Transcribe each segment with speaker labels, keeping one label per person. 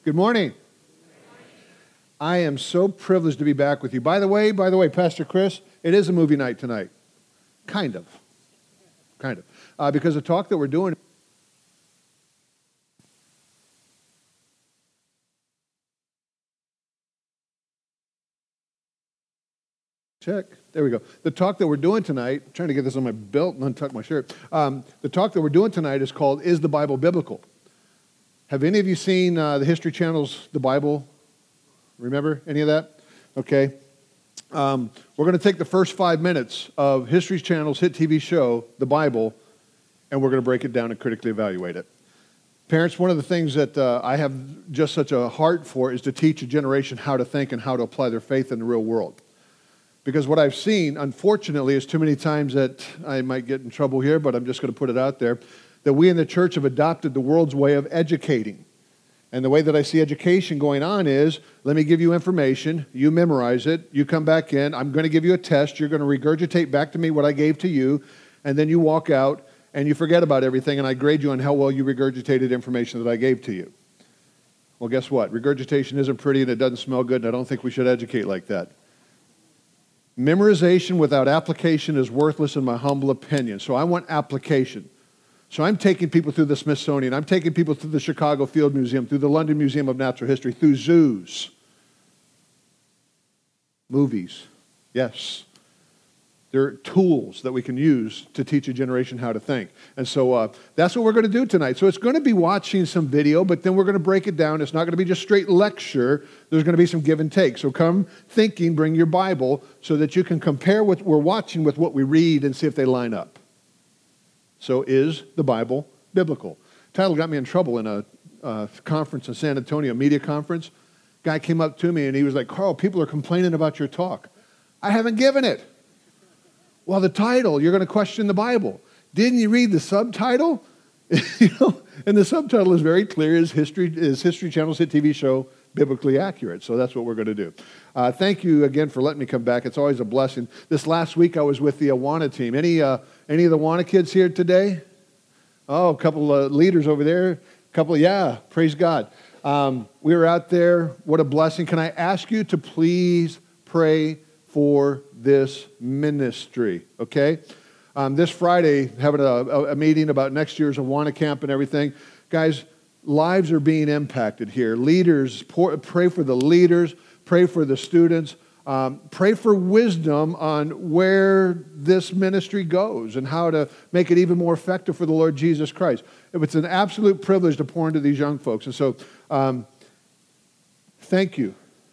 Speaker 1: Good morning. I am so privileged to be back with you. By the way, Pastor Chris, it is a movie night tonight. Kind of. Because the talk that we're doing... Check. There we go. The talk that we're doing tonight, I'm trying to get this on my belt and untuck my shirt. The talk that we're doing tonight is called, Is the Bible Biblical? Have any of you seen the History Channel's The Bible? Remember any of that? Okay. We're going to take the first 5 minutes of History Channel's hit TV show, The Bible, and we're going to break it down and critically evaluate it. Parents, one of the things that I have just such a heart for is to teach a generation how to think and how to apply their faith in the real world. Because what I've seen, unfortunately, is too many times that I might get in trouble here, but I'm just going to put it out there, that we in the church have adopted the world's way of educating. And the way that I see education going on is, let me give you information, you memorize it, you come back in, I'm going to give you a test, you're going to regurgitate back to me what I gave to you, and then you walk out and you forget about everything, and I grade you on how well you regurgitated information that I gave to you. Well, guess what? Regurgitation isn't pretty and it doesn't smell good, and I don't think we should educate like that. Memorization without application is worthless in my humble opinion. So I want application. So I'm taking people through the Smithsonian. I'm taking people through the Chicago Field Museum, through the London Museum of Natural History, through zoos. Movies. Yes. They're tools that we can use to teach a generation how to think. And so that's what we're going to do tonight. So it's going to be watching some video, but then we're going to break it down. It's not going to be just straight lecture. There's going to be some give and take. So come thinking, bring your Bible so that you can compare what we're watching with what we read and see if they line up. So is the Bible biblical? Title got me in trouble in a conference in San Antonio, a media conference. Guy came up to me and he was like, Carl, people are complaining about your talk. I haven't given it. Well, the title, you're going to question the Bible. Didn't you read the subtitle? And the subtitle is very clear, is History Channel's hit TV show biblically accurate? So that's what we're going to do. Thank you again for letting me come back. It's always a blessing. This last week I was with the Awana team. Any of the Awana kids here today? Oh, a couple of leaders over there. Praise God. We were out there. What a blessing. Can I ask you to please pray for this ministry, okay? This Friday, having a meeting about next year's Awana camp and everything. Guys, lives are being impacted here. Leaders, pray for the leaders, pray for the students, pray for wisdom on where this ministry goes and how to make it even more effective for the Lord Jesus Christ. It's an absolute privilege to pour into these young folks. And so, thank you.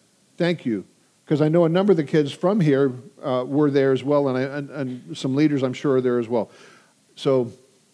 Speaker 1: Because I know a number of the kids from here were there as well, and some leaders I'm sure are there as well. So,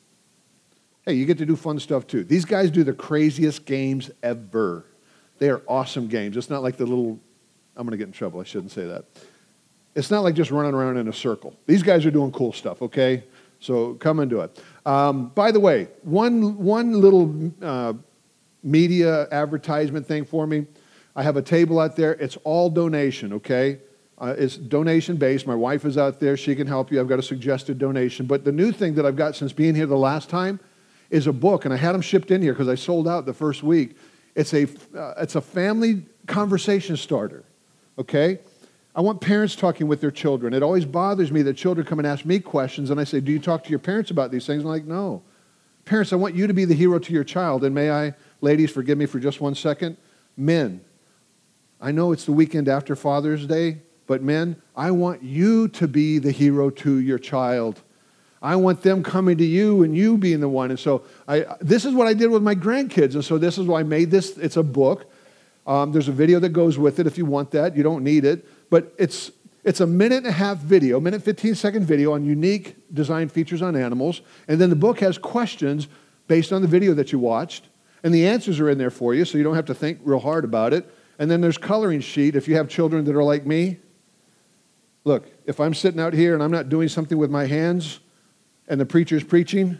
Speaker 1: hey, you get to do fun stuff too. These guys do the craziest games ever. They are awesome games. It's not like the little, I'm going to get in trouble, I shouldn't say that. It's not like just running around in a circle. These guys are doing cool stuff, okay? So come and do it. By the way, one little media advertisement thing for me. I have a table out there. It's all donation, okay? It's donation-based. My wife is out there. She can help you. I've got a suggested donation. But the new thing that I've got since being here the last time is a book, and I had them shipped in here because I sold out the first week. It's a family conversation starter, okay? I want parents talking with their children. It always bothers me that children come and ask me questions, and I say, do you talk to your parents about these things? I'm like, no. Parents, I want you to be the hero to your child. And may I, ladies, forgive me for just 1 second. Men, I know it's the weekend after Father's Day, but men, I want you to be the hero to your child. I want them coming to you and you being the one. And so this is what I did with my grandkids. And so this is why I made this. It's a book. There's a video that goes with it if you want that. You don't need it. But it's a 1.5-minute video, 15-second video on unique design features on animals. And then the book has questions based on the video that you watched. And the answers are in there for you, so you don't have to think real hard about it. And then there's coloring sheet if you have children that are like me. Look, if I'm sitting out here and I'm not doing something with my hands and the preacher's preaching,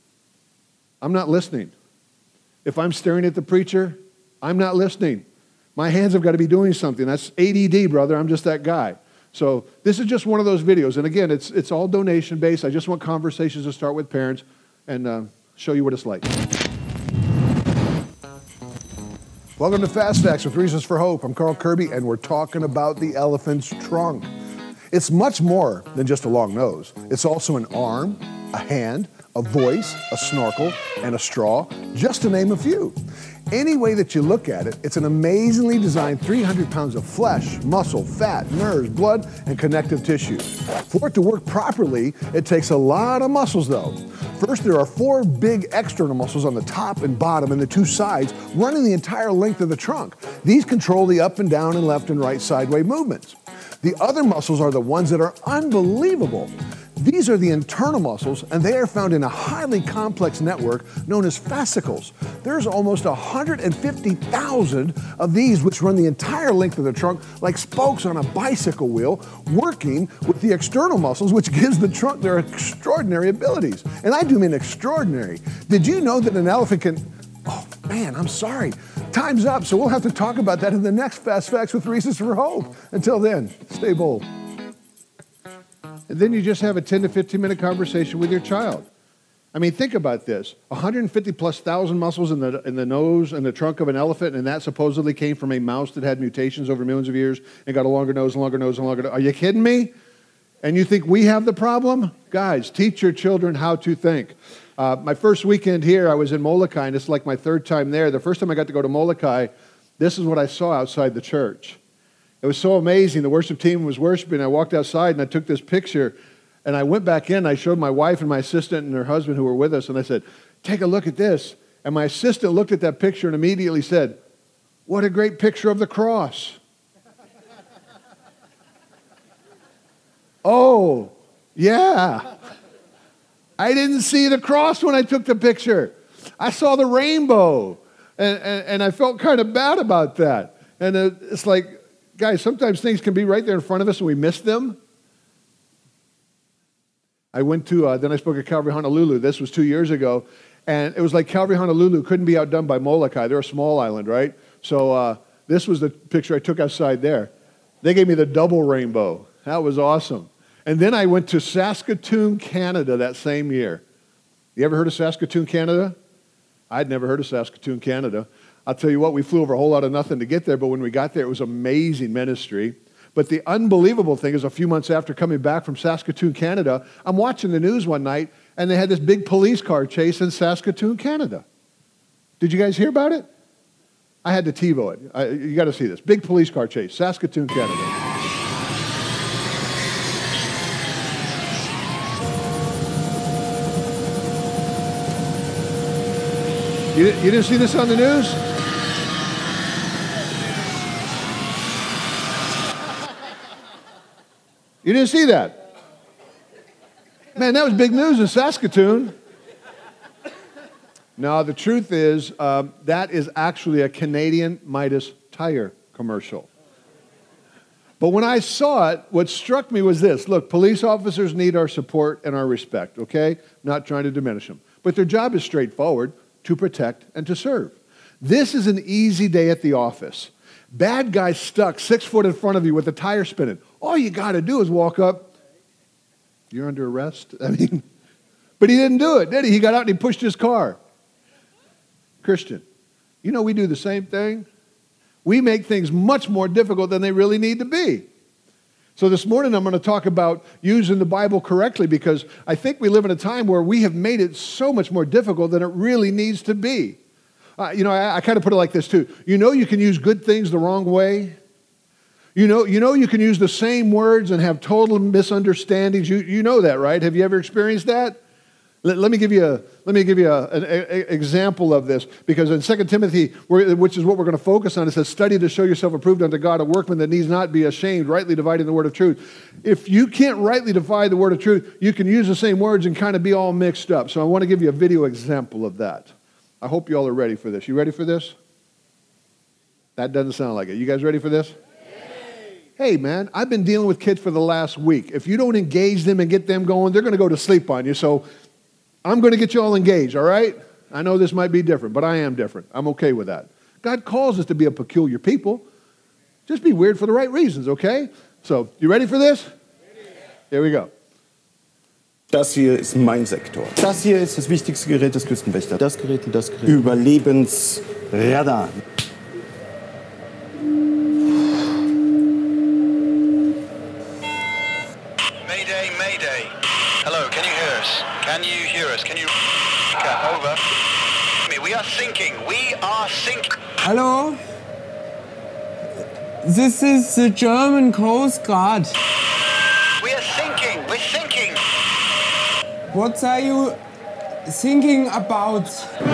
Speaker 1: I'm not listening. If I'm staring at the preacher, I'm not listening. My hands have got to be doing something. That's ADD, brother. I'm just that guy. So this is just one of those videos. And again, it's all donation-based. I just want conversations to start with parents and show you what it's like. Welcome to Fast Facts with Reasons for Hope. I'm Carl Kirby, and we're talking about the elephant's trunk. It's much more than just a long nose. It's also an arm, a hand, a voice, a snorkel, and a straw, just to name a few. Any way that you look at it, it's an amazingly designed 300 pounds of flesh, muscle, fat, nerves, blood, and connective tissue. For it to work properly, it takes a lot of muscles though. First, there are 4 big external muscles on the top and bottom and the 2 sides running the entire length of the trunk. These control the up and down and left and right sideways movements. The other muscles are the ones that are unbelievable. These are the internal muscles, and they are found in a highly complex network known as fascicles. There's almost 150,000 of these which run the entire length of the trunk like spokes on a bicycle wheel, working with the external muscles, which gives the trunk their extraordinary abilities. And I do mean extraordinary. Did you know that an elephant can... Oh, man, I'm sorry. Time's up, so we'll have to talk about that in the next Fast Facts with Reasons for Hope. Until then, stay bold. And then you just have a 10 to 15 minute conversation with your child. I mean, think about this. 150,000+ muscles in the nose and the trunk of an elephant, and that supposedly came from a mouse that had mutations over millions of years and got a longer nose and longer nose and longer nose. Are you kidding me? And you think we have the problem? Guys, teach your children how to think. My first weekend here, I was in Molokai, and it's like my 3rd time there. The first time I got to go to Molokai, this is what I saw outside the church. It was so amazing. The worship team was worshiping. I walked outside and I took this picture, and I went back in. I showed my wife and my assistant and her husband who were with us, and I said, take a look at this. And my assistant looked at that picture and immediately said, what a great picture of the cross. Oh, yeah. I didn't see the cross when I took the picture. I saw the rainbow, and I felt kind of bad about that. And it's like, guys, sometimes things can be right there in front of us and we miss them. I went to, then I spoke at Calvary Honolulu. This was 2 years ago. And it was like Calvary Honolulu couldn't be outdone by Molokai. They're a small island, right? So this was the picture I took outside there. They gave me the double rainbow. That was awesome. And then I went to Saskatoon, Canada that same year. You ever heard of Saskatoon, Canada? I'd never heard of Saskatoon, Canada. I'll tell you what, we flew over a whole lot of nothing to get there, but when we got there, it was amazing ministry. But the unbelievable thing is a few months after coming back from Saskatoon, Canada, I'm watching the news one night, and they had this big police car chase in Saskatoon, Canada. Did you guys hear about it? I had to TiVo it. You got to see this. Big police car chase, Saskatoon, Canada. You didn't see this on the news? You didn't see that? Man, that was big news in Saskatoon. No, the truth is, that is actually a Canadian Midas tire commercial. But when I saw it, what struck me was this. Look, police officers need our support and our respect, okay? Not trying to diminish them. But their job is straightforward, to protect and to serve. This is an easy day at the office. Bad guy stuck 6 foot in front of you with a tire spinning. All you got to do is walk up. You're under arrest? I mean, but he didn't do it, did he? He got out and he pushed his car. Christian, you know we do the same thing. We make things much more difficult than they really need to be. So this morning I'm going to talk about using the Bible correctly, because I think we live in a time where we have made it so much more difficult than it really needs to be. I kind of put it like this too. You know you can use good things the wrong way. You know you can use the same words and have total misunderstandings. You know that, right? Have you ever experienced that? Let me give you an example of this, because in 2 Timothy, which is what we're going to focus on, it says, study to show yourself approved unto God, a workman that needs not be ashamed, rightly dividing the word of truth. If you can't rightly divide the word of truth, you can use the same words and kind of be all mixed up. So I want to give you a video example of that. I hope you all are ready for this. You ready for this? That doesn't sound like it. You guys ready for this? Hey, man, I've been dealing with kids for the last week. If you don't engage them and get them going, they're going to go to sleep on you. So I'm going to get you all engaged, all right? I know this might be different, but I am different. I'm okay with that. God calls us to be a peculiar people. Just be weird for the right reasons, okay? So, you ready for this? Here we go.
Speaker 2: Das hier ist mein Sektor. Das hier ist das wichtigste Gerät des Küstenwächters. Das Gerät und das Gerät. Überlebensradar.
Speaker 3: Can you hear us? Can you... Over. We are sinking. We are sinking.
Speaker 4: Hello? This is the German Coast Guard.
Speaker 3: We are sinking. We're sinking.
Speaker 4: What are you thinking about?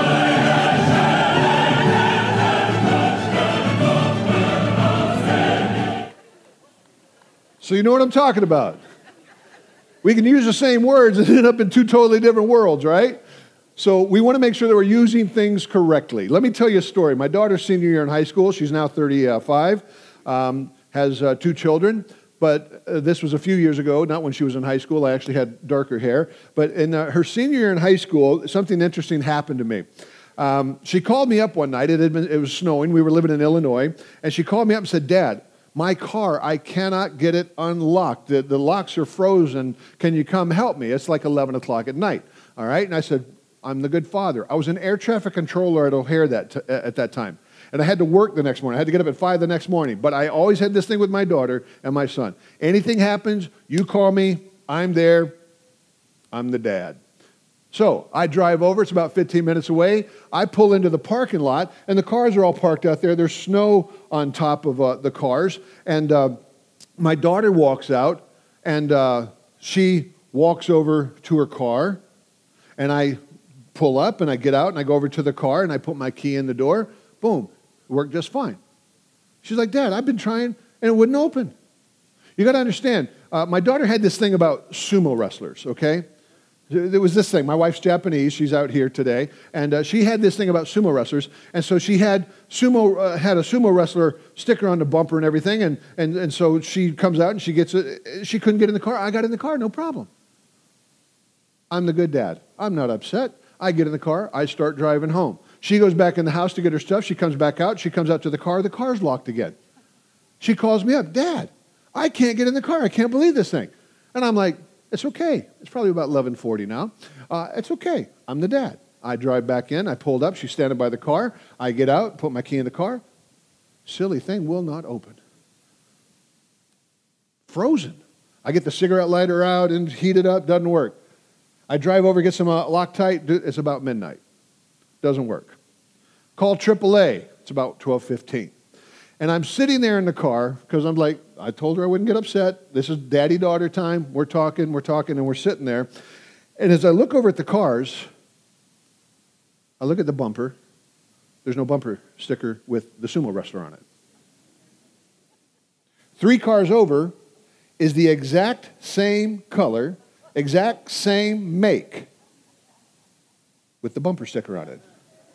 Speaker 1: So you know what I'm talking about. We can use the same words and end up in two totally different worlds, right? So we want to make sure that we're using things correctly. Let me tell you a story. My daughter's senior year in high school. She's now 35, has 2 children. But this was a few years ago, not when she was in high school. I actually had darker hair. But in her senior year in high school, something interesting happened to me. She called me up one night. It was snowing. We were living in Illinois. And she called me up and said, Dad, my car, I cannot get it unlocked. The locks are frozen. Can you come help me? It's like 11 o'clock at night. All right? And I said, I'm the good father. I was an air traffic controller at O'Hare at that time. And I had to work the next morning. I had to get up at 5 the next morning. But I always had this thing with my daughter and my son. Anything happens, you call me. I'm there. I'm the dad. So I drive over. It's about 15 minutes away. I pull into the parking lot, and the cars are all parked out there. There's snow on top of the cars. And my daughter walks out, and she walks over to her car. And I pull up, and I get out, and I go over to the car, and I put my key in the door. Boom. It worked just fine. She's like, Dad, I've been trying, and it wouldn't open. You got to understand, my daughter had this thing about sumo wrestlers, okay? There was this thing. My wife's Japanese. She's out here today. And she had this thing about sumo wrestlers. And so she had a sumo wrestler sticker on the bumper and everything. And so she comes out and she gets it. She couldn't get in the car. I got in the car, no problem. I'm the good dad. I'm not upset. I get in the car. I start driving home. She goes back in the house to get her stuff. She comes back out. She comes out to the car. The car's locked again. She calls me up. Dad, I can't get in the car. I can't believe this thing. And I'm like, it's okay. It's probably about 11:40 now. It's okay. I'm the dad. I drive back in. I pulled up. She's standing by the car. I get out, put my key in the car. Silly thing will not open. Frozen. I get the cigarette lighter out and heat it up. Doesn't work. I drive over, get some Loctite. It's about midnight. Doesn't work. Call AAA. It's about 12:15. And I'm sitting there in the car because I'm like, I told her I wouldn't get upset. This is daddy-daughter time. We're talking, and we're sitting there. And as I look over at the cars, I look at the bumper. There's no bumper sticker with the sumo wrestler on it. 3 cars over is the exact same color, exact same make, with the bumper sticker on it.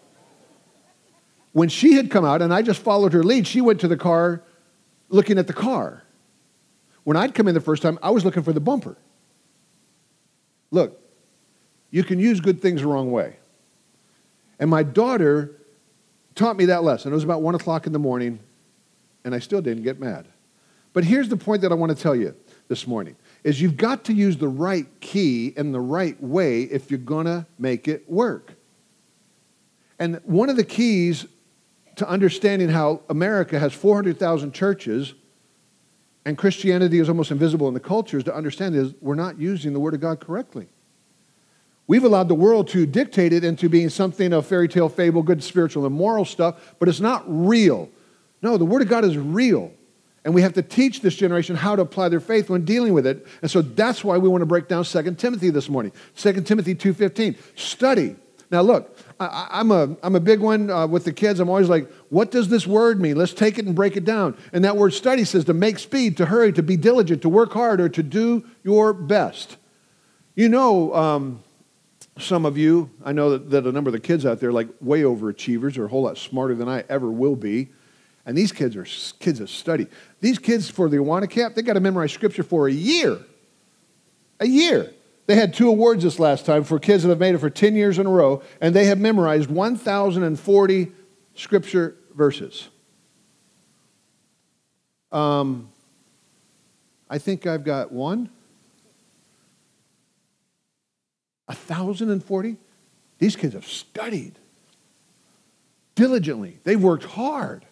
Speaker 1: When she had come out and I just followed her lead, she went to the car looking at the car. When I'd come in the first time, I was looking for the bumper. Look, you can use good things the wrong way. And my daughter taught me that lesson. It was about 1 o'clock in the morning, and I still didn't get mad. But here's the point that I want to tell you this morning, is you've got to use the right key in the right way if you're going to make it work. And one of the keys to understanding how America has 400,000 churches and Christianity is almost invisible in the cultures to understand is we're not using the Word of God correctly. We've allowed the world to dictate it into being something of fairy tale, fable, good spiritual and moral stuff, but it's not real. No, the Word of God is real. And we have to teach this generation how to apply their faith when dealing with it. And so that's why we want to break down 2 Timothy this morning. 2 Timothy 2:15. Study. Now look, I'm a big one with the kids. I'm always like, what does this word mean? Let's take it and break it down. And that word study says to make speed, to hurry, to be diligent, to work hard, or to do your best. You know, some of you, I know that a number of the kids out there like way overachievers are a whole lot smarter than I ever will be. And these kids are kids that study. These kids for the Awana Camp, they got to memorize scripture for a year. A year. They had 2 awards this last time for kids that have made it for 10 years in a row, and they have memorized 1,040 scripture verses. I think I've got 1,040? These kids have studied diligently. They've worked hard.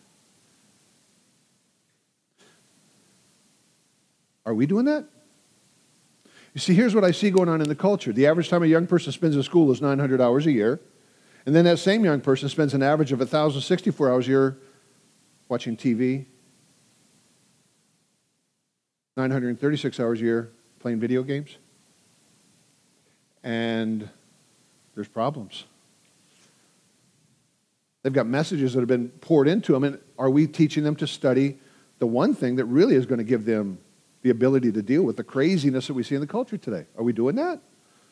Speaker 1: Are we doing that? You see, here's what I see going on in the culture. The average time a young person spends in school is 900 hours a year. And then that same young person spends an average of 1,064 hours a year watching TV, 936 hours a year playing video games. And there's problems. They've got messages that have been poured into them, and are we teaching them to study the one thing that really is going to give them the ability to deal with the craziness that we see in the culture today? Are we doing that?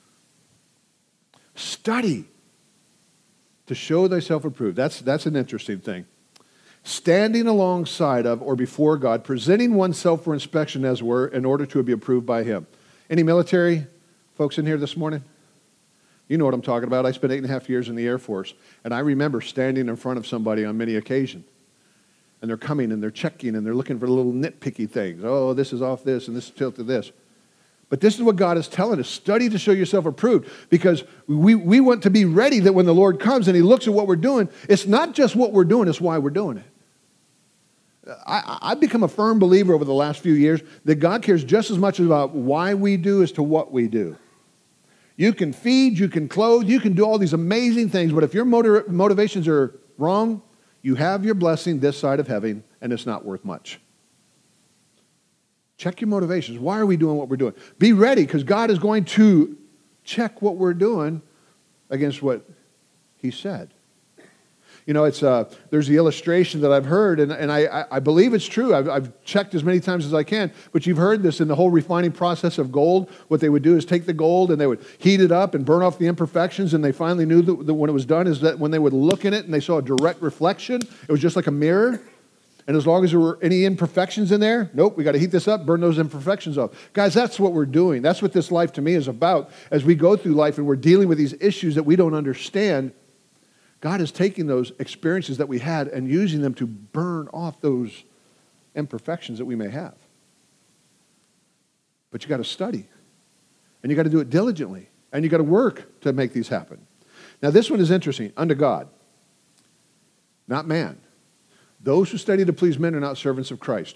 Speaker 1: Study to show thyself approved. That's an interesting thing. Standing alongside of or before God, presenting oneself for inspection, as it were, in order to be approved by Him. Any military folks in here this morning? You know what I'm talking about. I spent 8.5 years in the Air Force, and I remember standing in front of somebody on many occasions. And they're coming, and they're checking, and they're looking for little nitpicky things. Oh, this is off this, and this is tilted this. But this is what God is telling us. Study to show yourself approved, because we want to be ready that when the Lord comes and He looks at what we're doing, it's not just what we're doing, it's why we're doing it. I've become a firm believer over the last few years that God cares just as much about why we do as to what we do. You can feed, you can clothe, you can do all these amazing things, but if your motivations are wrong, you have your blessing this side of heaven, and it's not worth much. Check your motivations. Why are we doing what we're doing? Be ready, because God is going to check what we're doing against what He said. You know, there's the illustration that I've heard, and I believe it's true. I've checked as many times as I can, but you've heard this in the whole refining process of gold. What they would do is take the gold and they would heat it up and burn off the imperfections, and they finally knew that when it was done is that when they would look in it and they saw a direct reflection, it was just like a mirror. And as long as there were any imperfections in there, nope, we got to heat this up, burn those imperfections off. Guys, that's what we're doing. That's what this life to me is about. As we go through life and we're dealing with these issues that we don't understand, God is taking those experiences that we had and using them to burn off those imperfections that we may have. But you got to study, and you got to do it diligently, and you got to work to make these happen. Now, this one is interesting. Unto God, not man. Those who study to please men are not servants of Christ.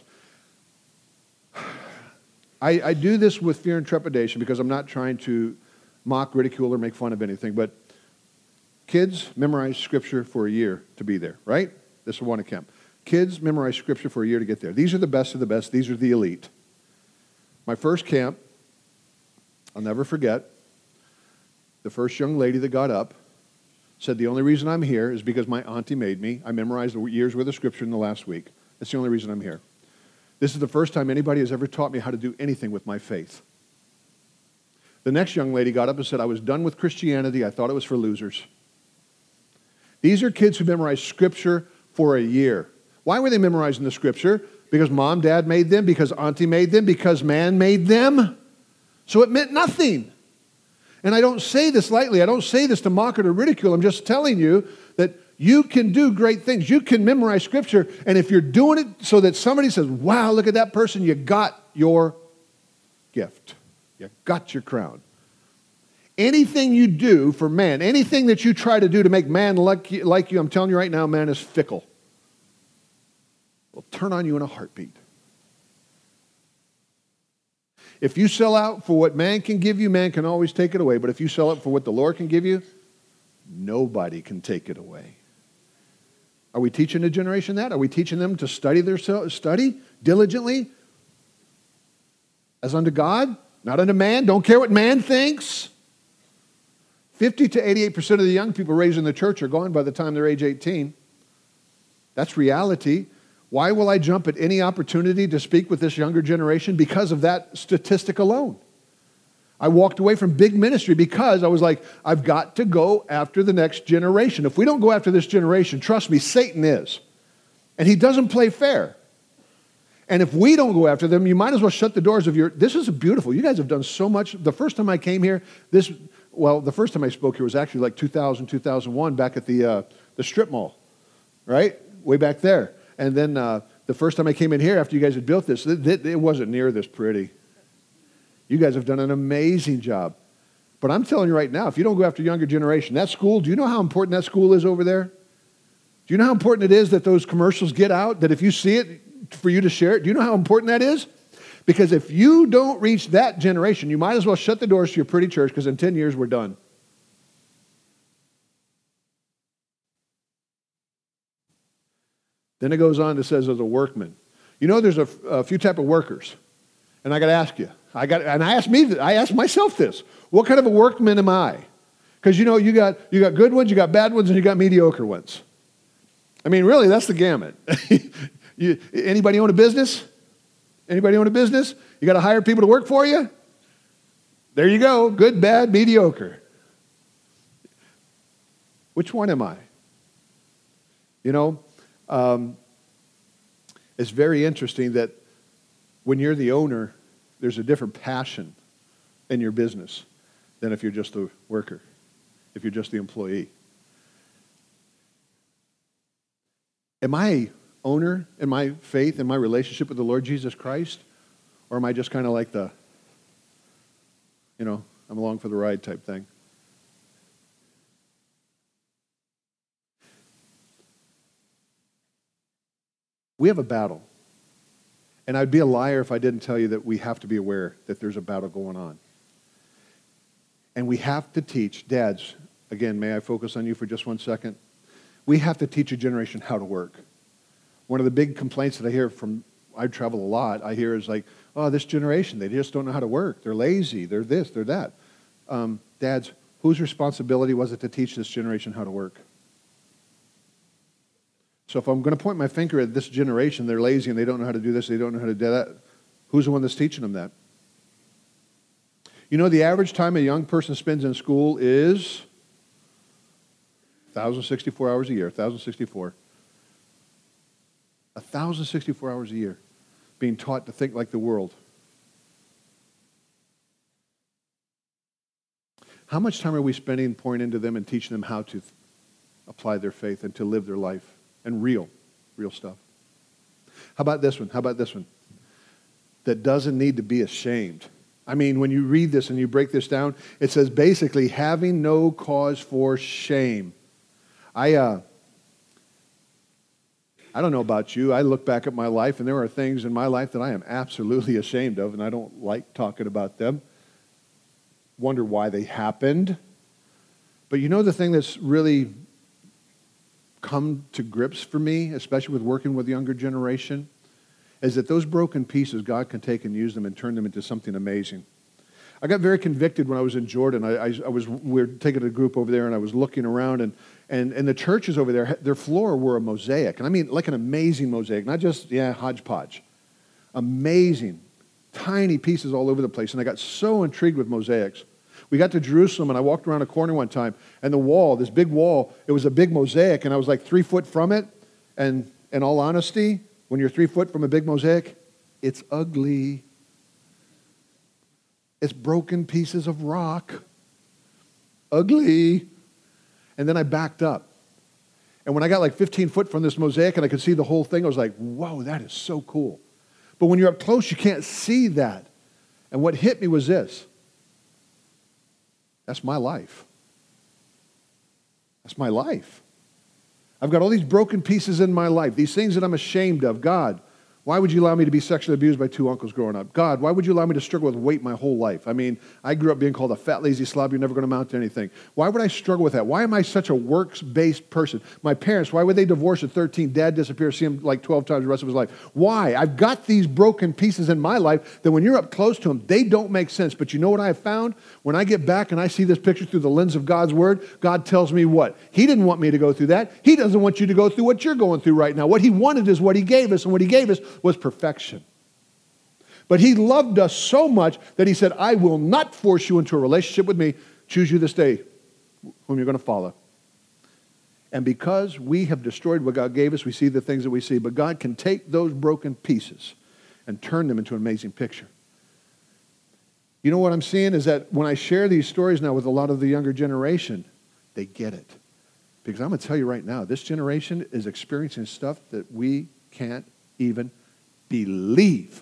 Speaker 1: I do this with fear and trepidation because I'm not trying to mock, ridicule, or make fun of anything, but kids memorize Scripture for a year to be there, right? This is one camp. Kids memorize Scripture for a year to get there. These are the best of the best. These are the elite. My first camp, I'll never forget, the first young lady that got up said, the only reason I'm here is because my auntie made me. I memorized a year's worth of Scripture in the last week. That's the only reason I'm here. This is the first time anybody has ever taught me how to do anything with my faith. The next young lady got up and said, I was done with Christianity. I thought it was for losers. These are kids who memorized Scripture for a year. Why were they memorizing the Scripture? Because mom, dad made them, because auntie made them, because man made them. So it meant nothing. And I don't say this lightly. I don't say this to mock or to ridicule. I'm just telling you that you can do great things. You can memorize Scripture, and if you're doing it so that somebody says, wow, look at that person, you got your gift. You got your crown. Anything you do for man, anything that you try to do to make man like you, I'm telling you right now, man is fickle. Will turn on you in a heartbeat. If you sell out for what man can give you, man can always take it away. But if you sell out for what the Lord can give you, nobody can take it away. Are we teaching the generation that? Are we teaching them to study diligently as unto God, not unto man? Don't care what man thinks. 50 to 88% of the young people raised in the church are gone by the time they're age 18. That's reality. Why will I jump at any opportunity to speak with this younger generation? Because of that statistic alone. I walked away from big ministry because I was like, I've got to go after the next generation. If we don't go after this generation, trust me, Satan is. And he doesn't play fair. And if we don't go after them, you might as well shut the doors of your... This is beautiful. You guys have done so much. The first time I came here, the first time I spoke here was actually like 2000, 2001, back at the strip mall, right? Way back there. And then the first time I came in here after you guys had built this, it wasn't near this pretty. You guys have done an amazing job. But I'm telling you right now, if you don't go after younger generation, that school, do you know how important that school is over there? Do you know how important it is that those commercials get out? That if you see it, for you to share it? Do you know how important that is? Because if you don't reach that generation, you might as well shut the doors to your pretty church because in 10 years we're done. Then it goes on to says as a workman. You know there's a few type of workers. And I got to ask you. I asked myself this. What kind of a workman am I? Because you got good ones, you got bad ones, and you got mediocre ones. I mean, really, that's the gamut. Anybody own a business? Anybody own a business? You got to hire people to work for you? There you go. Good, bad, mediocre. Which one am I? It's very interesting that when you're the owner, there's a different passion in your business than if you're just a worker, if you're just the employee. Am I owner in my faith, in my relationship with the Lord Jesus Christ? Or am I just kind of like the, I'm along for the ride type thing? We have a battle. And I'd be a liar if I didn't tell you that we have to be aware that there's a battle going on. And we have to teach, dads, again, may I focus on you for just 1 second? We have to teach a generation how to work. One of the big complaints that I hear I travel a lot, I hear is like, oh, this generation, they just don't know how to work. They're lazy, they're this, they're that. Dads, whose responsibility was it to teach this generation how to work? So if I'm going to point my finger at this generation, they're lazy and they don't know how to do this, they don't know how to do that, who's the one that's teaching them that? The average time a young person spends in school is 1,064 hours a year, 1,064. 1,064 hours a year being taught to think like the world. How much time are we spending pouring into them and teaching them how to apply their faith and to live their life? And real stuff. How about this one? That doesn't need to be ashamed. I mean, when you read this and you break this down, it says basically having no cause for shame. I don't know about you. I look back at my life and there are things in my life that I am absolutely ashamed of and I don't like talking about them. Wonder why they happened. But the thing that's really come to grips for me, especially with working with the younger generation, is that those broken pieces, God can take and use them and turn them into something amazing. I got very convicted when I was in Jordan. We were taking a group over there, and I was looking around, and the churches over there, their floor were a mosaic. And I mean, like an amazing mosaic, not just, hodgepodge. Amazing, tiny pieces all over the place. And I got so intrigued with mosaics. We got to Jerusalem, and I walked around a corner one time, and the wall, this big wall, it was a big mosaic, and I was like 3 foot from it. And in all honesty, when you're 3 foot from a big mosaic, it's ugly. It's broken pieces of rock. Ugly. And then I backed up. And when I got like 15 foot from this mosaic and I could see the whole thing, I was like, whoa, that is so cool. But when you're up close, you can't see that. And what hit me was this. That's my life. That's my life. I've got all these broken pieces in my life, these things that I'm ashamed of. God, why would you allow me to be sexually abused by 2 uncles growing up? God, why would you allow me to struggle with weight my whole life? I mean, I grew up being called a fat, lazy slob. You're never going to amount to anything. Why would I struggle with that? Why am I such a works-based person? My parents, why would they divorce at 13? Dad disappear, see him like 12 times the rest of his life. Why? I've got these broken pieces in my life that when you're up close to them, they don't make sense. But you know what I have found? When I get back and I see this picture through the lens of God's Word, God tells me what? He didn't want me to go through that. He doesn't want you to go through what you're going through right now. What He wanted is what He gave us, and what He gave us was perfection. But He loved us so much that He said, I will not force you into a relationship with me. Choose you this day whom you're going to follow. And because we have destroyed what God gave us, we see the things that we see. But God can take those broken pieces and turn them into an amazing picture. You know what I'm seeing is that when I share these stories now with a lot of the younger generation, they get it. Because I'm going to tell you right now, this generation is experiencing stuff that we can't even believe.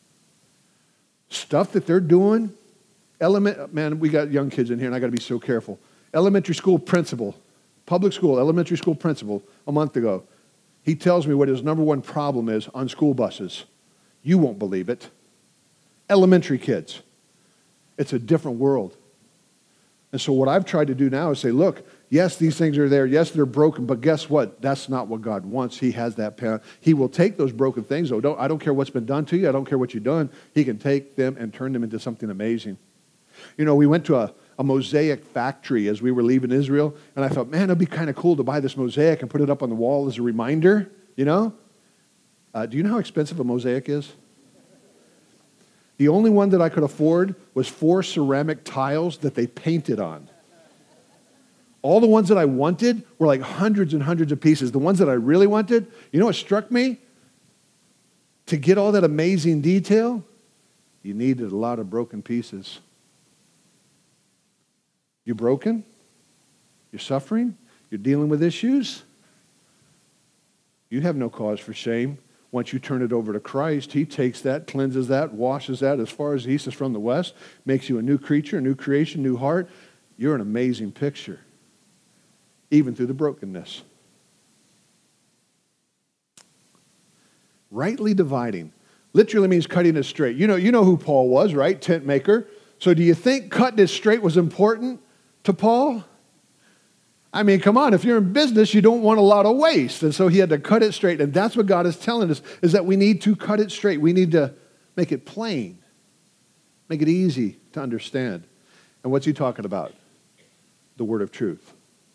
Speaker 1: Stuff that they're doing. Man, we got young kids in here, and I got to be so careful. Elementary school principal, public school, elementary school principal, a month ago. He tells me what his number one problem is on school buses. You won't believe it. elementary kids. It's a different world. And so what I've tried to do now is say, look, yes, these things are there. Yes, they're broken, but guess what? That's not what God wants. He has that power. He will take those broken things, though. I don't care what's been done to you. I don't care what you've done. He can take them and turn them into something amazing. You know, we went to a mosaic factory as we were leaving Israel, and I thought, man, it'd be kind of cool to buy this mosaic and put it up on the wall as a reminder, you know? Do you know how expensive a mosaic is? The only one that I could afford was 4 ceramic tiles that they painted on. All the ones that I wanted were like hundreds and hundreds of pieces. The ones that I really wanted, you know what struck me? To get all that amazing detail, you needed a lot of broken pieces. You're broken? You're suffering? You're dealing with issues? You have no cause for shame. Once you turn it over to Christ, He takes that, cleanses that, washes that as far as the east is from the west, makes you a new creature, a new creation, new heart. You're an amazing picture, even through the brokenness. Rightly dividing literally means cutting it straight. You know who Paul was, right? Tent maker. So do you think cutting it straight was important to Paul? I mean, come on, if you're in business, you don't want a lot of waste. And so he had to cut it straight. And that's what God is telling us, is that we need to cut it straight. We need to make it plain, make it easy to understand. And what's he talking about? The word of truth.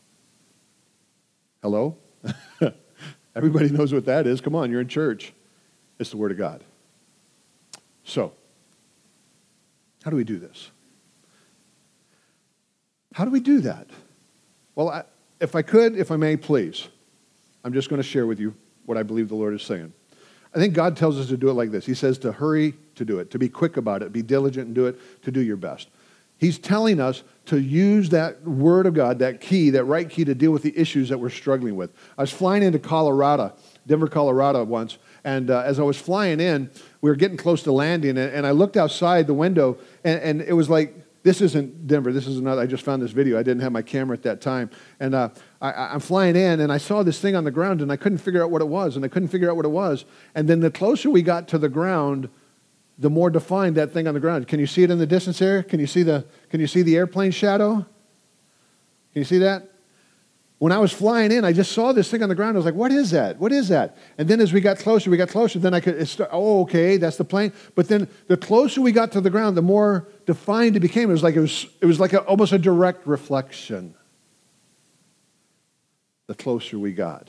Speaker 1: Hello? Everybody knows what that is. Come on, you're in church. It's the word of God. So, how do we do this? How do we do that? Well, if I may, please, I'm just going to share with you what I believe the Lord is saying. I think God tells us to do it like this. He says to hurry to do it, to be quick about it, be diligent and do it, to do your best. He's telling us to use that word of God, that key, that right key to deal with the issues that we're struggling with. I was flying into Colorado, Denver, Colorado once, and as I was flying in, we were getting close to landing, and I looked outside the window, and it was like, this isn't Denver. This is another. I just found this video. I didn't have my camera at that time. And I'm flying in, and I saw this thing on the ground, and I couldn't figure out what it was. And then the closer we got to the ground, the more defined that thing on the ground. Can you see it in the distance there? Can you see the airplane shadow? Can you see that? When I was flying in, I just saw this thing on the ground. I was like, what is that? What is that? And then as we got closer, then I could, okay, that's the plane. But then the closer we got to the ground, the more defined it became. It was like almost a direct reflection. The closer we got.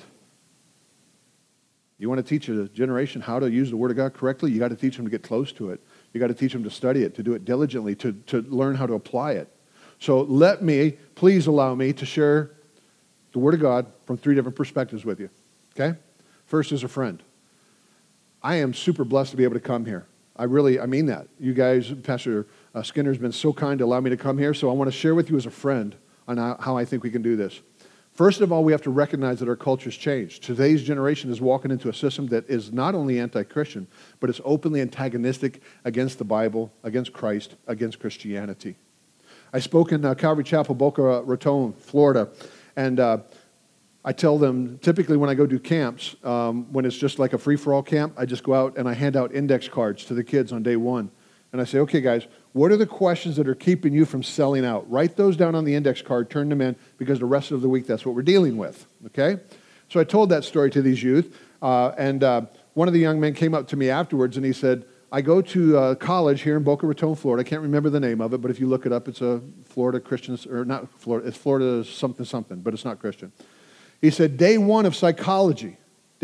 Speaker 1: You want to teach a generation how to use the Word of God correctly? You got to teach them to get close to it. You got to teach them to study it, to do it diligently, to learn how to apply it. So please allow me to share the Word of God from 3 different perspectives with you, okay? First, as a friend. I am super blessed to be able to come here. I mean that. You guys, Pastor Skinner has been so kind to allow me to come here, so I want to share with you as a friend on how I think we can do this. First of all, we have to recognize that our culture's changed. Today's generation is walking into a system that is not only anti-Christian, but it's openly antagonistic against the Bible, against Christ, against Christianity. I spoke in Calvary Chapel, Boca Raton, Florida, and I tell them, typically when I go do camps, when it's just like a free-for-all camp, I just go out and I hand out index cards to the kids on day 1. And I say, okay, guys, what are the questions that are keeping you from selling out? Write those down on the index card, turn them in, because the rest of the week, that's what we're dealing with, okay? So I told that story to these youth, and one of the young men came up to me afterwards, and he said, I go to college here in Boca Raton, Florida. I can't remember the name of it, but if you look it up, it's a Florida Christian, or not Florida, it's Florida something, but it's not Christian. He said, day 1 of psychology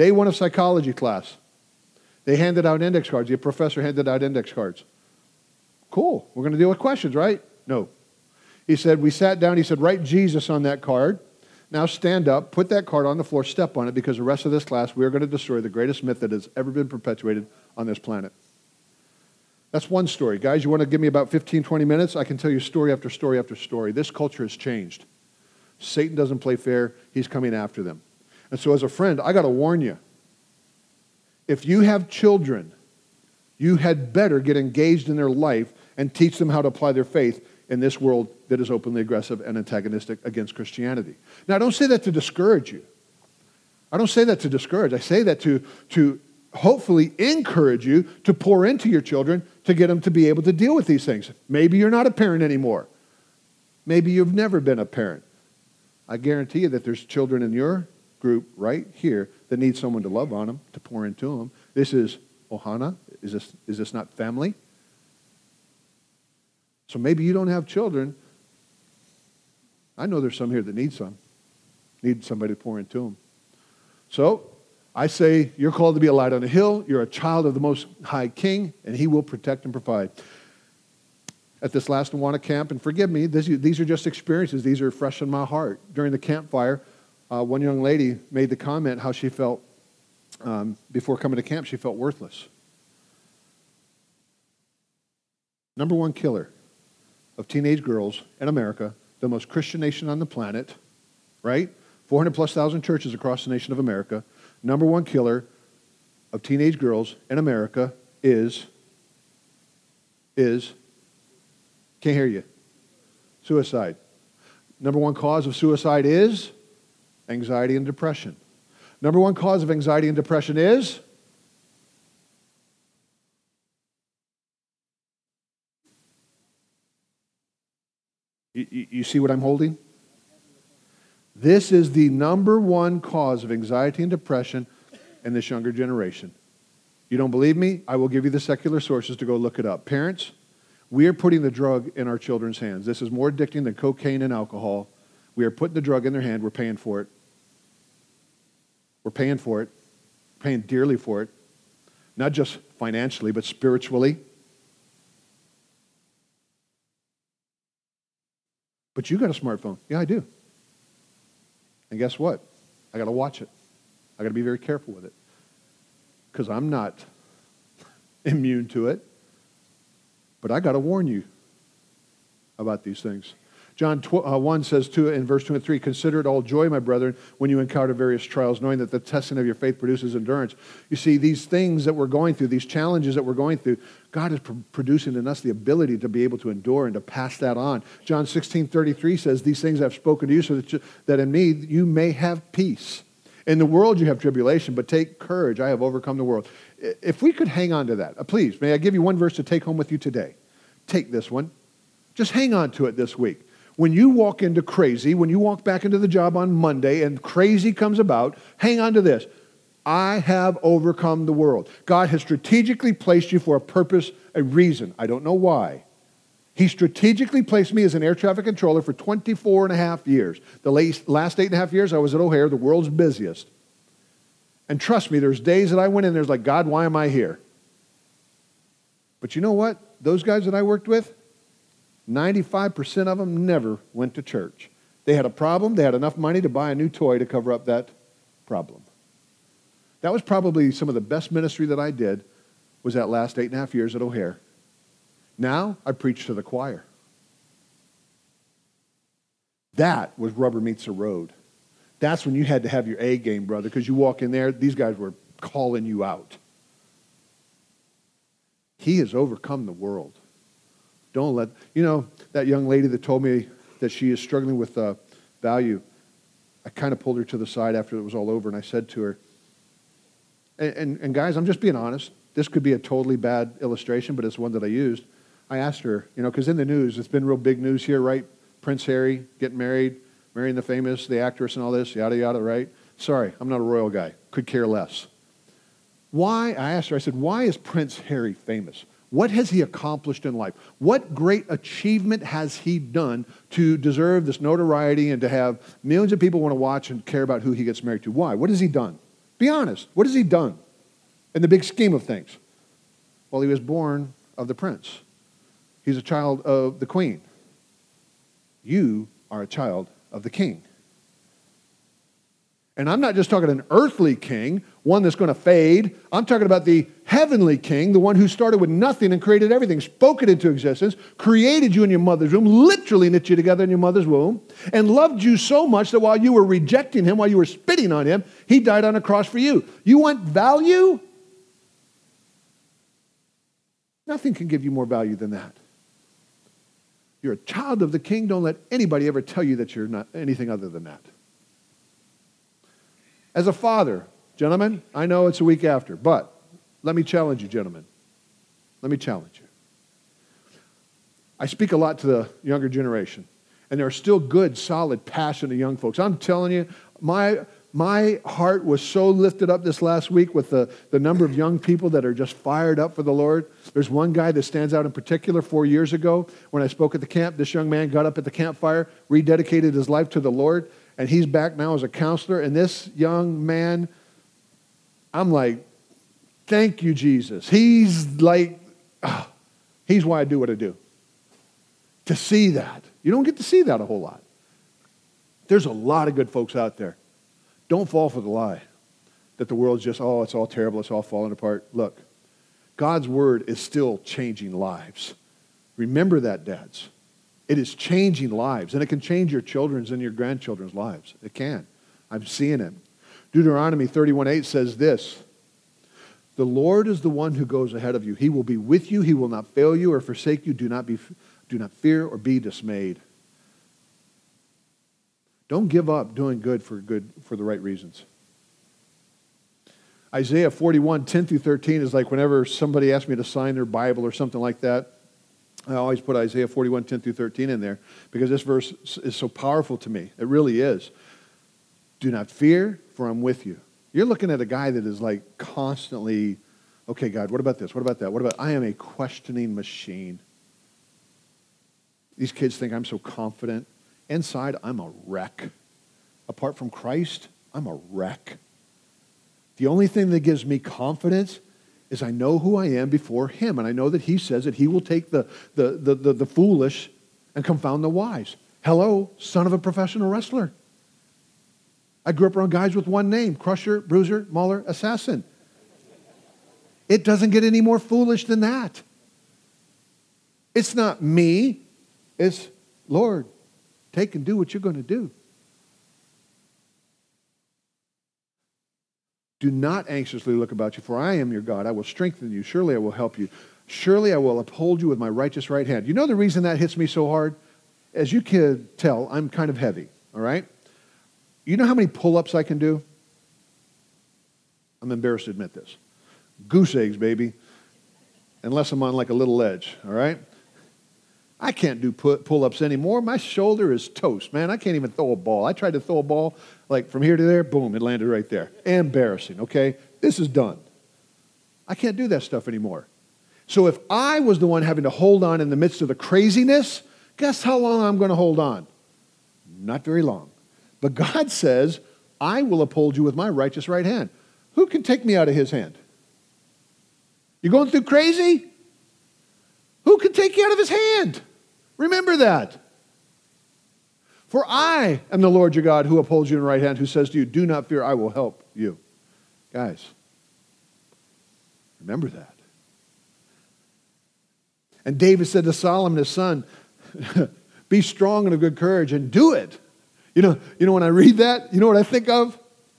Speaker 1: class, they handed out index cards. The professor handed out index cards. Cool, we're going to deal with questions, right? No. He said, we sat down, he said, write Jesus on that card. Now stand up, put that card on the floor, step on it, because the rest of this class, we are going to destroy the greatest myth that has ever been perpetuated on this planet. That's one story. Guys, you want to give me about 15, 20 minutes? I can tell you story after story after story. This culture has changed. Satan doesn't play fair. He's coming after them. And so as a friend, I got to warn you. If you have children, you had better get engaged in their life and teach them how to apply their faith in this world that is openly aggressive and antagonistic against Christianity. Now, I don't say that to discourage you. I don't say that to discourage. I say that to hopefully encourage you to pour into your children to get them to be able to deal with these things. Maybe you're not a parent anymore. Maybe you've never been a parent. I guarantee you that there's children in your group right here that need someone to love on them, to pour into them. This is Ohana. Is this not family? So maybe you don't have children. I know there's some here that need somebody to pour into them. So I say you're called to be a light on a hill. You're a child of the Most High King, and He will protect and provide. At this last Awana camp, and forgive me, these are just experiences. These are fresh in my heart. During the campfire, one young lady made the comment how she felt before coming to camp. She felt worthless. Number one killer of teenage girls in America, the most Christian nation on the planet, right? 400,000+ churches across the nation of America. Number one killer of teenage girls in America is, can't hear you, suicide. Number one cause of suicide is anxiety and depression. Number one cause of anxiety and depression is you see what I'm holding? This is the number one cause of anxiety and depression in this younger generation. You don't believe me? I will give you the secular sources to go look it up. Parents, we are putting the drug in our children's hands. This is more addicting than cocaine and alcohol. We are putting the drug in their hand. We're paying for it. We're paying for it. We're paying dearly for it. Not just financially, but spiritually. But you got a smartphone. Yeah, I do. And guess what? I got to watch it. I got to be very careful with it. Because I'm not immune to it. But I got to warn you about these things. John 1 says in verse 2 and 3, consider it all joy, my brethren, when you encounter various trials, knowing that the testing of your faith produces endurance. You see, these things that we're going through, these challenges that we're going through, God is producing in us the ability to be able to endure and to pass that on. John 16:33 says, these things I've spoken to you so that in me you may have peace. In the world you have tribulation, but take courage. I have overcome the world. If we could hang on to that, please, may I give you one verse to take home with you today? Take this one. Just hang on to it this week. When you walk into crazy, when you walk back into the job on Monday and crazy comes about, hang on to this. I have overcome the world. God has strategically placed you for a purpose, a reason. I don't know why. He strategically placed me as an air traffic controller for 24 and a half years. The last 8.5 years I was at O'Hare, the world's busiest. And trust me, there's days that I went in there, like, God, why am I here? But you know what? Those guys that I worked with, 95% of them never went to church. They had a problem. They had enough money to buy a new toy to cover up that problem. That was probably some of the best ministry that I did, was that last 8.5 years at O'Hare. Now I preach to the choir. That was rubber meets the road. That's when you had to have your A game, brother, because you walk in there, these guys were calling you out. He has overcome the world. Don't let, that young lady that told me that she is struggling with value, I kind of pulled her to the side after it was all over, and I said to her, and guys, I'm just being honest. This could be a totally bad illustration, but it's one that I used. I asked her, because in the news, it's been real big news here, right? Prince Harry getting married, marrying the famous, the actress and all this, yada, yada, right? Sorry, I'm not a royal guy. Could care less. Why? I asked her, I said, why is Prince Harry famous? What has he accomplished in life? What great achievement has he done to deserve this notoriety and to have millions of people want to watch and care about who he gets married to? Why? What has he done? Be honest. What has he done in the big scheme of things? Well, he was born of the prince. He's a child of the queen. You are a child of the king. And I'm not just talking an earthly king, one that's going to fade. I'm talking about the heavenly king, the one who started with nothing and created everything, spoke it into existence, created you in your mother's womb, literally knit you together in your mother's womb, and loved you so much that while you were rejecting him, while you were spitting on him, he died on a cross for you. You want value? Nothing can give you more value than that. You're a child of the king. Don't let anybody ever tell you that you're not anything other than that. As a father, gentlemen, I know it's a week after, but let me challenge you, gentlemen. Let me challenge you. I speak a lot to the younger generation, and there are still good, solid, passionate young folks. I'm telling you, my heart was so lifted up this last week with the number of young people that are just fired up for the Lord. There's one guy that stands out in particular. 4 years ago, when I spoke at the camp, this young man got up at the campfire, rededicated his life to the Lord, and he's back now as a counselor. And this young man, I'm like, thank you, Jesus. He's like, he's why I do what I do. To see that. You don't get to see that a whole lot. There's a lot of good folks out there. Don't fall for the lie that the world's just, it's all terrible, it's all falling apart. Look, God's word is still changing lives. Remember that, dads. It is changing lives, and it can change your children's and your grandchildren's lives. It can. I'm seeing it. Deuteronomy 31:8 says this, the Lord is the one who goes ahead of you. He will be with you. He will not fail you or forsake you. Do not fear or be dismayed. Don't give up doing good for the right reasons. Isaiah 41:10-13 is like whenever somebody asks me to sign their Bible or something like that, I always put Isaiah 41:10-13 in there because this verse is so powerful to me. It really is. Do not fear, for I'm with you. You're looking at a guy that is like constantly, okay, God, what about this? What about that? What about, I am a questioning machine. These kids think I'm so confident. Inside, I'm a wreck. Apart from Christ, I'm a wreck. The only thing that gives me confidence is I know who I am before him, and I know that he says that he will take the foolish and confound the wise. Hello, son of a professional wrestler. I grew up around guys with one name, Crusher, Bruiser, Mauler, Assassin. It doesn't get any more foolish than that. It's not me. It's, Lord, take and do what you're going to do. Do not anxiously look about you, for I am your God. I will strengthen you. Surely I will help you. Surely I will uphold you with my righteous right hand. You know the reason that hits me so hard? As you can tell, I'm kind of heavy, all right? You know how many pull-ups I can do? I'm embarrassed to admit this. Goose eggs, baby. Unless I'm on like a little ledge, all right? I can't do pull-ups anymore. My shoulder is toast, man. I can't even throw a ball. I tried to throw a ball like from here to there, boom, it landed right there. Embarrassing, okay? This is done. I can't do that stuff anymore. So if I was the one having to hold on in the midst of the craziness, guess how long I'm going to hold on? Not very long. But God says, I will uphold you with my righteous right hand. Who can take me out of his hand? You going through crazy? Who can take you out of his hand? Remember that. For I am the Lord your God who upholds you in the right hand, who says to you, do not fear, I will help you. Guys, remember that. And David said to Solomon, his son, be strong and of good courage and do it. You know when I read that, you know what I think of?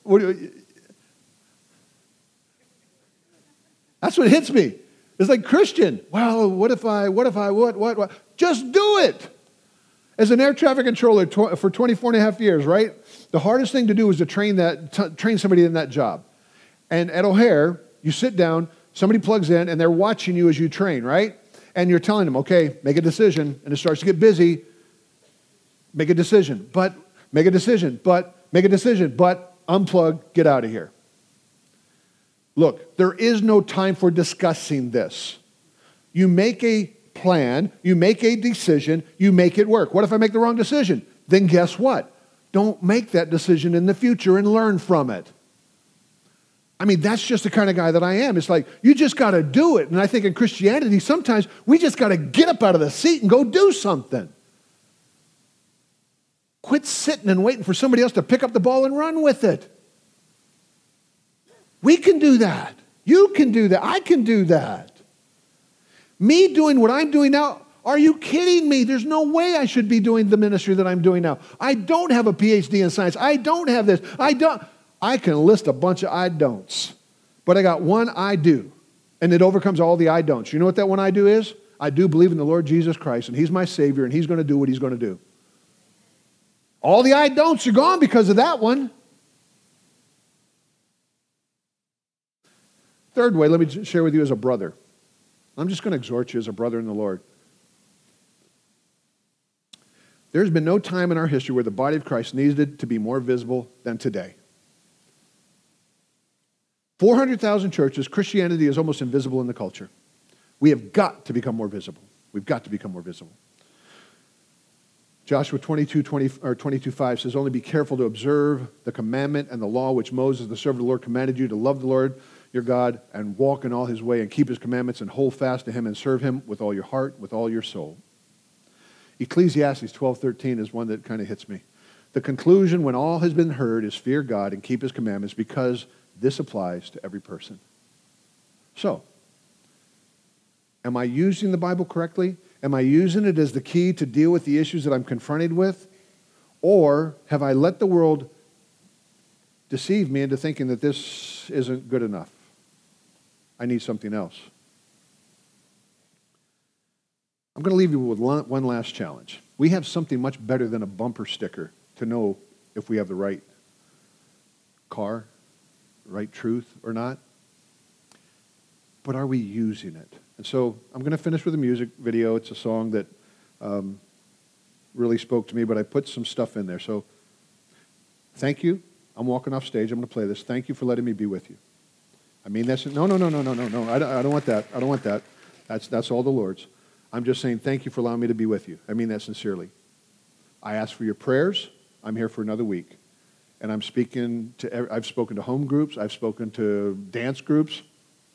Speaker 1: That's what hits me. It's like, Christian, well, what? Just do it. As an air traffic controller for 24 and a half years, right? The hardest thing to do is to train somebody in that job. And at O'Hare, you sit down, somebody plugs in, and they're watching you as you train, right? And you're telling them, okay, make a decision, and it starts to get busy. Make a decision, but make a decision, but make a decision, but unplug, get out of here. Look, there is no time for discussing this. You make a plan, you make a decision, you make it work. What if I make the wrong decision? Then guess what? Don't make that decision in the future and learn from it. I mean, that's just the kind of guy that I am. It's like, you just got to do it. And I think in Christianity, sometimes we just got to get up out of the seat and go do something. Quit sitting and waiting for somebody else to pick up the ball and run with it. We can do that. You can do that. I can do that. Me doing what I'm doing now, are you kidding me? There's no way I should be doing the ministry that I'm doing now. I don't have a PhD in science. I don't have this. I can list a bunch of I don'ts. But I got one I do. And it overcomes all the I don'ts. You know what that one I do is? I do believe in the Lord Jesus Christ, and he's my Savior, and he's going to do what he's going to do. All the I don'ts are gone because of that one. Third way, let me share with you as a brother. I'm just going to exhort you as a brother in the Lord. There's been no time in our history where the body of Christ needed to be more visible than today. 400,000 churches, Christianity is almost invisible in the culture. We have got to become more visible. We've got to become more visible. Joshua 22:5 says, only be careful to observe the commandment and the law which Moses, the servant of the Lord, commanded you, to love the Lord your God and walk in all his way and keep his commandments and hold fast to him and serve him with all your heart, with all your soul. Ecclesiastes 12:13 is one that kind of hits me. The conclusion when all has been heard is fear God and keep his commandments, because this applies to every person. So, am I using the Bible correctly? Am I using it as the key to deal with the issues that I'm confronted with? Or have I let the world deceive me into thinking that this isn't good enough? I need something else. I'm going to leave you with one last challenge. We have something much better than a bumper sticker to know if we have the right car, right truth or not. But are we using it? And so I'm going to finish with a music video. It's a song that really spoke to me, but I put some stuff in there. So thank you. I'm walking off stage. I'm going to play this. Thank you for letting me be with you. I mean, that's no. I don't want that. I don't want that. That's all the Lord's. I'm just saying thank you for allowing me to be with you. I mean that sincerely. I ask for your prayers. I'm here for another week. And I've spoken to home groups. I've spoken to dance groups.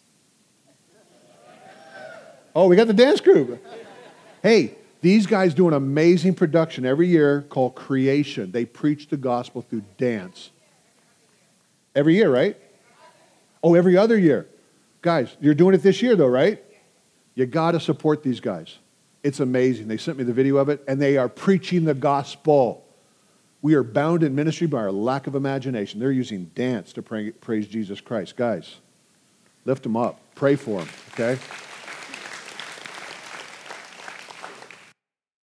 Speaker 1: Oh, we got the dance group. Hey, these guys do an amazing production every year called Creation. They preach the gospel through dance. Every year, right? Oh, every other year. Guys, you're doing it this year though, right? You got to support these guys. It's amazing. They sent me the video of it, and they are preaching the gospel. We are bound in ministry by our lack of imagination. They're using dance to praise Jesus Christ. Guys, lift them up. Pray for them, okay?